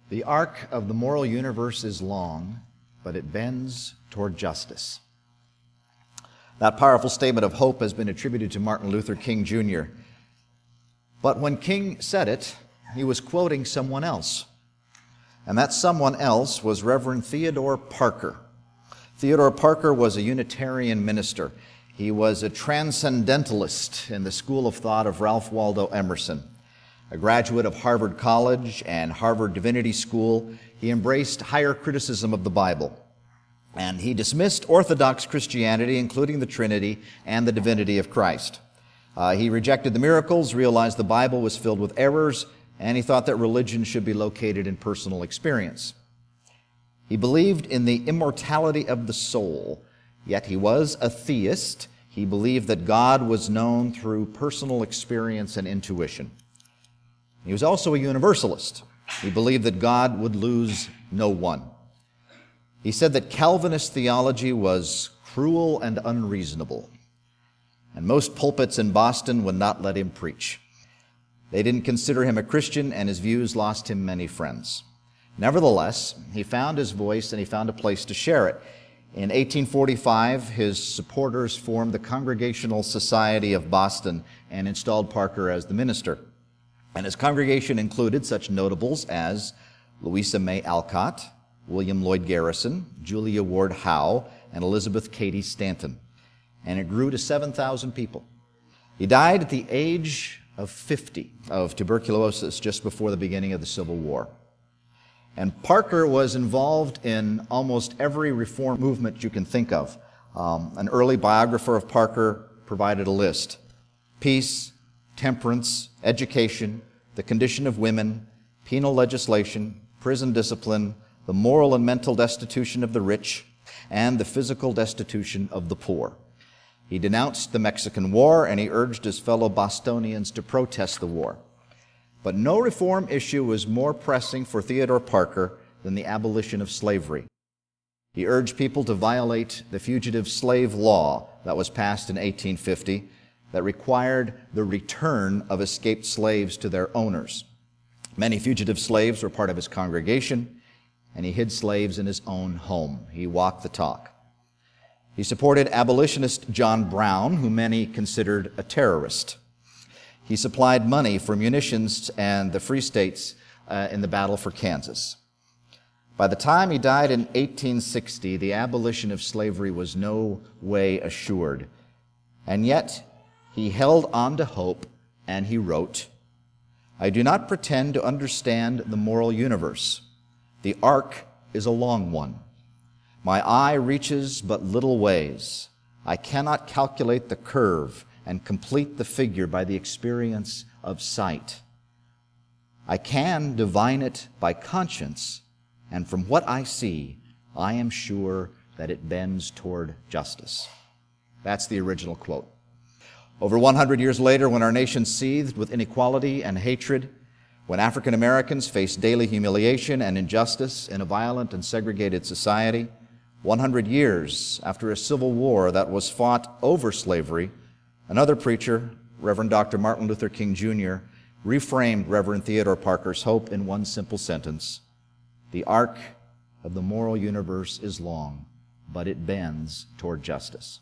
The arc of the moral universe is long, but it bends toward justice. That powerful statement of hope has been attributed to Martin Luther King Jr. But when King said it, he was quoting someone else. And that someone else was Reverend Theodore Parker. Theodore Parker was a Unitarian minister. He was a transcendentalist in the school of thought of Ralph Waldo Emerson. A graduate of Harvard College and Harvard Divinity School, he embraced higher criticism of the Bible. And he dismissed Orthodox Christianity, including the Trinity and the divinity of Christ. He rejected the miracles, realized the Bible was filled with errors, and he thought that religion should be located in personal experience. He believed in the immortality of the soul, yet he was a theist. He believed that God was known through personal experience and intuition. He was also a universalist. He believed that God would lose no one. He said that Calvinist theology was cruel and unreasonable, and most pulpits in Boston would not let him preach. They didn't consider him a Christian, and his views lost him many friends. Nevertheless, he found his voice and he found a place to share it. In 1845, his supporters formed the Congregational Society of Boston and installed Parker as the minister. And his congregation included such notables as Louisa May Alcott, William Lloyd Garrison, Julia Ward Howe, and Elizabeth Cady Stanton. And it grew to 7,000 people. He died at the age of 50 of tuberculosis just before the beginning of the Civil War. And Parker was involved in almost every reform movement you can think of. An early biographer of Parker provided a list: peace, temperance, education, the condition of women, penal legislation, prison discipline, the moral and mental destitution of the rich, and the physical destitution of the poor. He denounced the Mexican War, and he urged his fellow Bostonians to protest the war. But no reform issue was more pressing for Theodore Parker than the abolition of slavery. He urged people to violate the fugitive slave law that was passed in 1850 that required the return of escaped slaves to their owners. Many fugitive slaves were part of his congregation, and he hid slaves in his own home. He walked the talk. He supported abolitionist John Brown, who many considered a terrorist. He supplied money for munitions and the Free States in the battle for Kansas. By the time he died in 1860, the abolition of slavery was no way assured. And yet, he held on to hope, and he wrote, "I do not pretend to understand the moral universe. The arc is a long one. My eye reaches but little ways. I cannot calculate the curve and complete the figure by the experience of sight. I can divine it by conscience, and from what I see, I am sure that it bends toward justice." That's the original quote. Over 100 years later, when our nation seethed with inequality and hatred, when African Americans faced daily humiliation and injustice in a violent and segregated society, 100 years after a civil war that was fought over slavery, another preacher, Reverend Dr. Martin Luther King Jr., reframed Reverend Theodore Parker's hope in one simple sentence: "The arc of the moral universe is long, but it bends toward justice."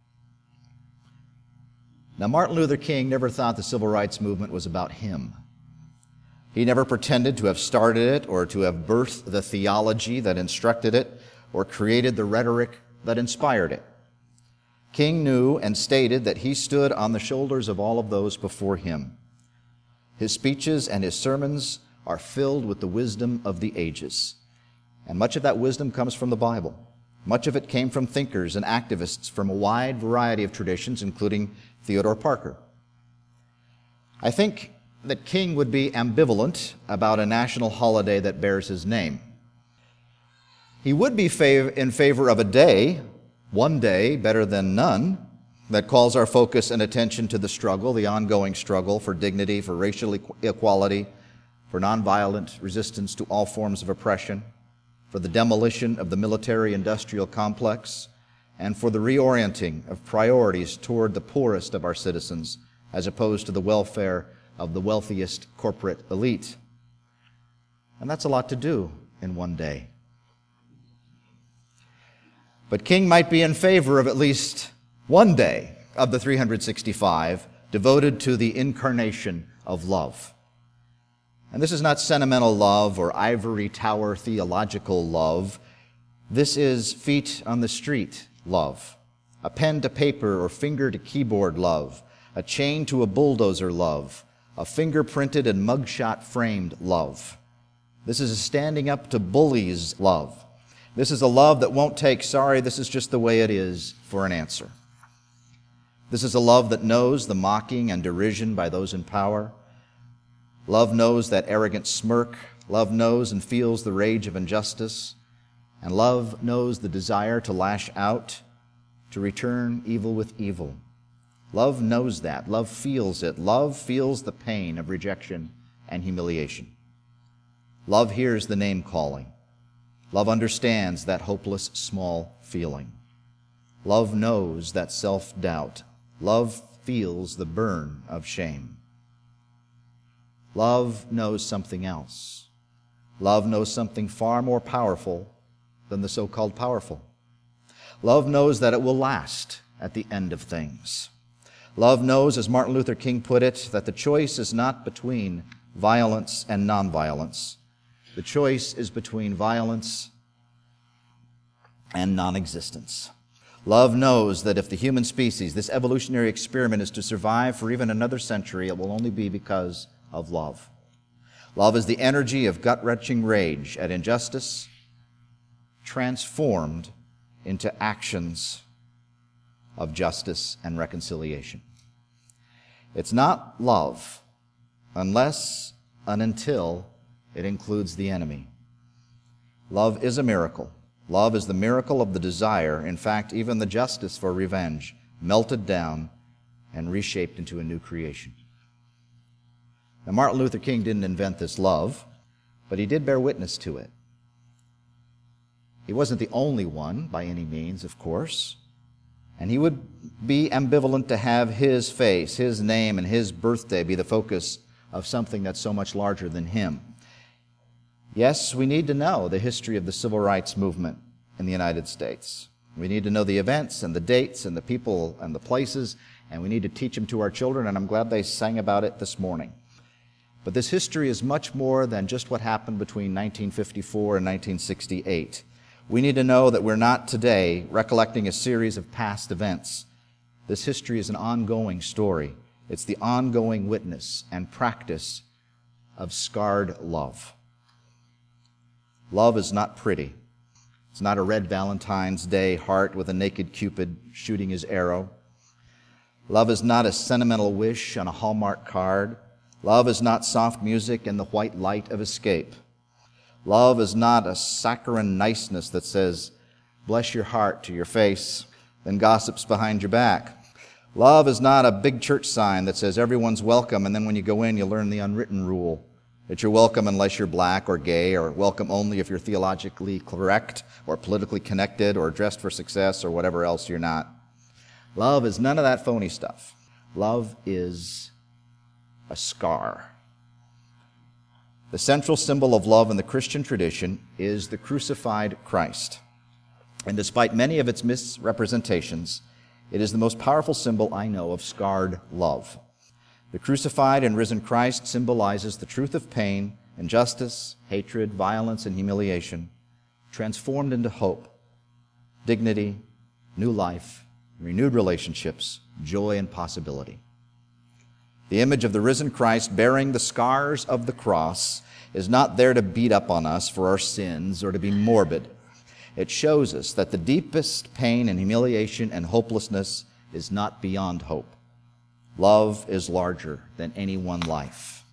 Now, Martin Luther King never thought the civil rights movement was about him. He never pretended to have started it or to have birthed the theology that instructed it or created the rhetoric that inspired it. King knew and stated that he stood on the shoulders of all of those before him. His speeches and his sermons are filled with the wisdom of the ages. And much of that wisdom comes from the Bible. Much of it came from thinkers and activists from a wide variety of traditions, including Theodore Parker. I think that King would be ambivalent about a national holiday that bears his name. He would be in favor of a day, one day better than none, that calls our focus and attention to the struggle, the ongoing struggle for dignity, for racial equality, for nonviolent resistance to all forms of oppression, for the demolition of the military-industrial complex, and for the reorienting of priorities toward the poorest of our citizens, as opposed to the welfare of the wealthiest corporate elite. And that's a lot to do in one day. But King might be in favor of at least one day of the 365 devoted to the incarnation of love. And this is not sentimental love or ivory tower theological love. This is feet on the street love, a pen to paper or finger to keyboard love, a chain to a bulldozer love, a fingerprinted and mugshot framed love. This is a standing up to bullies love. This is a love that won't take, sorry, this is just the way it is, for an answer. This is a love that knows the mocking and derision by those in power. Love knows that arrogant smirk. Love knows and feels the rage of injustice. And love knows the desire to lash out, to return evil with evil. Love knows that. Love feels it. Love feels the pain of rejection and humiliation. Love hears the name calling. Love understands that hopeless, small feeling. Love knows that self-doubt. Love feels the burn of shame. Love knows something else. Love knows something far more powerful than the so-called powerful. Love knows that it will last at the end of things. Love knows, as Martin Luther King put it, that the choice is not between violence and nonviolence. The choice is between violence and non-existence. Love knows that if the human species, this evolutionary experiment, is to survive for even another century, it will only be because of love. Love is the energy of gut-wrenching rage at injustice transformed into actions of justice and reconciliation. It's not love unless and until it includes the enemy. Love is a miracle. Love is the miracle of the desire, in fact, even the justice for revenge, melted down and reshaped into a new creation. Now, Martin Luther King didn't invent this love, but he did bear witness to it. He wasn't the only one, by any means, of course, and he would be ambivalent to have his face, his name, and his birthday be the focus of something that's so much larger than him. Yes, we need to know the history of the civil rights movement in the United States. We need to know the events and the dates and the people and the places, and we need to teach them to our children, and I'm glad they sang about it this morning. But this history is much more than just what happened between 1954 and 1968. We need to know that we're not today recollecting a series of past events. This history is an ongoing story. It's the ongoing witness and practice of scarred love. Love is not pretty. It's not a red Valentine's Day heart with a naked Cupid shooting his arrow. Love is not a sentimental wish on a Hallmark card. Love is not soft music and the white light of escape. Love is not a saccharine niceness that says, bless your heart to your face, then gossips behind your back. Love is not a big church sign that says everyone's welcome, and then when you go in, you learn the unwritten rule that you're welcome unless you're black or gay, or welcome only if you're theologically correct or politically connected or dressed for success or whatever else you're not. Love is none of that phony stuff. Love is a scar. The central symbol of love in the Christian tradition is the crucified Christ. And despite many of its misrepresentations, it is the most powerful symbol I know of scarred love. The crucified and risen Christ symbolizes the truth of pain, injustice, hatred, violence, and humiliation, transformed into hope, dignity, new life, renewed relationships, joy, and possibility. The image of the risen Christ bearing the scars of the cross is not there to beat up on us for our sins or to be morbid. It shows us that the deepest pain and humiliation and hopelessness is not beyond hope. Love is larger than any one life.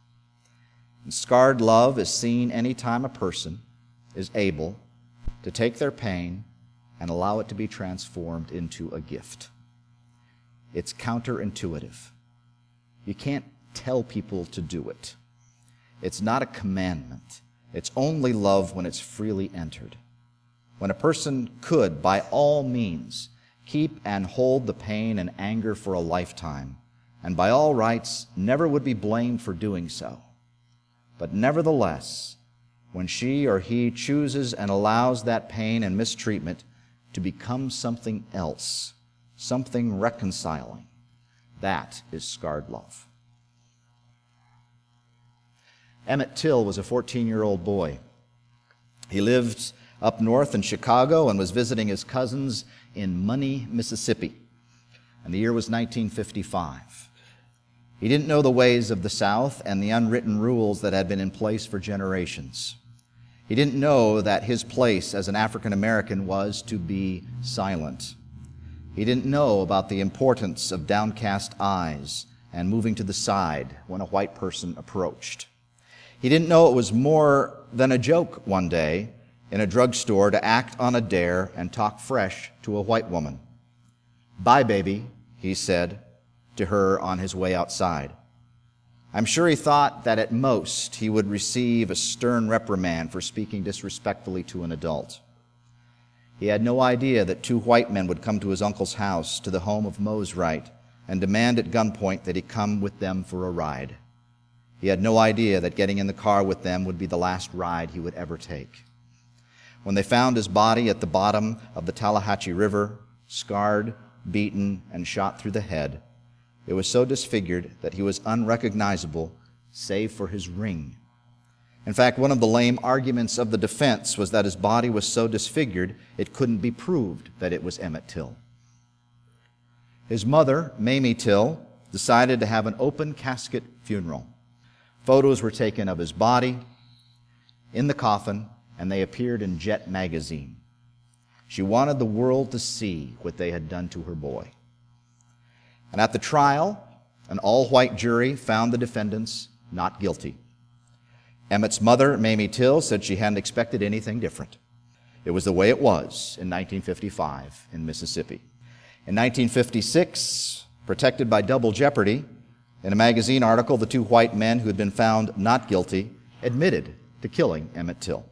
And scarred love is seen anytime a person is able to take their pain and allow it to be transformed into a gift. It's counterintuitive. You can't tell people to do it. It's not a commandment. It's only love when it's freely entered. When a person could, by all means, keep and hold the pain and anger for a lifetime, and by all rights never would be blamed for doing so. But nevertheless, when she or he chooses and allows that pain and mistreatment to become something else, something reconciling. That is scarred love. Emmett Till was a 14-year-old boy. He lived up north in Chicago and was visiting his cousins in Money, Mississippi. And the year was 1955. He didn't know the ways of the South and the unwritten rules that had been in place for generations. He didn't know that his place as an African American was to be silent. He didn't know about the importance of downcast eyes and moving to the side when a white person approached. He didn't know it was more than a joke one day in a drugstore to act on a dare and talk fresh to a white woman. "Bye, baby," he said to her on his way outside. I'm sure he thought that at most he would receive a stern reprimand for speaking disrespectfully to an adult. He had no idea that two white men would come to his uncle's house, to the home of Mose Wright, and demand at gunpoint that he come with them for a ride. He had no idea that getting in the car with them would be the last ride he would ever take. When they found his body at the bottom of the Tallahatchie River, scarred, beaten, and shot through the head, it was so disfigured that he was unrecognizable save for his ring. In fact, one of the lame arguments of the defense was that his body was so disfigured it couldn't be proved that it was Emmett Till. His mother, Mamie Till, decided to have an open casket funeral. Photos were taken of his body in the coffin, and they appeared in Jet magazine. She wanted the world to see what they had done to her boy. And at the trial, an all-white jury found the defendants not guilty. Emmett's mother, Mamie Till, said she hadn't expected anything different. It was the way it was in 1955 in Mississippi. In 1956, protected by double jeopardy, in a magazine article, the two white men who had been found not guilty admitted to killing Emmett Till.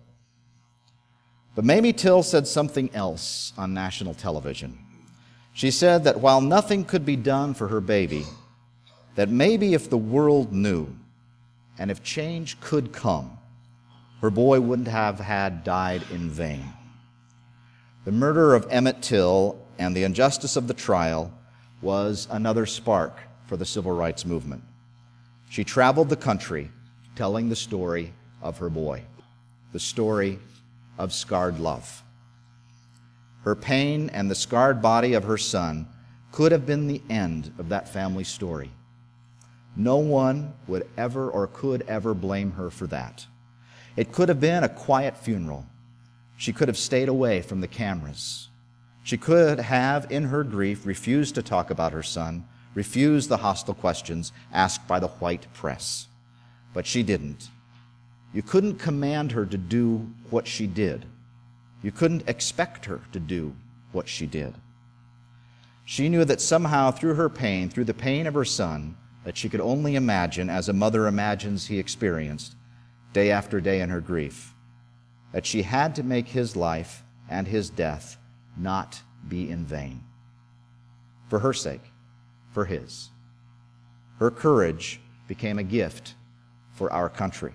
But Mamie Till said something else on national television. She said that while nothing could be done for her baby, that maybe if the world knew and if change could come, her boy wouldn't have had died in vain. The murder of Emmett Till and the injustice of the trial was another spark for the civil rights movement. She traveled the country telling the story of her boy, the story of scarred love. Her pain and the scarred body of her son could have been the end of that family story. No one would ever or could ever blame her for that. It could have been a quiet funeral. She could have stayed away from the cameras. She could have, in her grief, refused to talk about her son, refused the hostile questions asked by the white press. But she didn't. You couldn't command her to do what she did. You couldn't expect her to do what she did. She knew that somehow through her pain, through the pain of her son, that she could only imagine as a mother imagines he experienced day after day in her grief, that she had to make his life and his death not be in vain. For her sake, for his. Her courage became a gift for our country.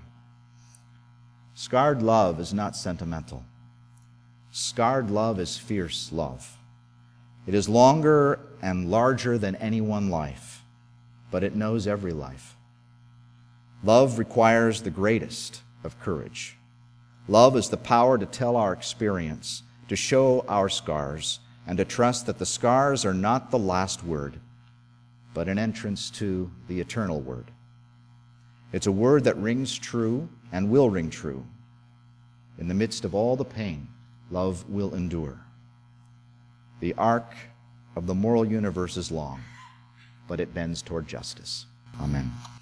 Scarred love is not sentimental. Scarred love is fierce love. It is longer and larger than any one life, but it knows every life. Love requires the greatest of courage. Love is the power to tell our experience, to show our scars, and to trust that the scars are not the last word, but an entrance to the eternal word. It's a word that rings true and will ring true. In the midst of all the pain, love will endure. The arc of the moral universe is long, but it bends toward justice. Amen.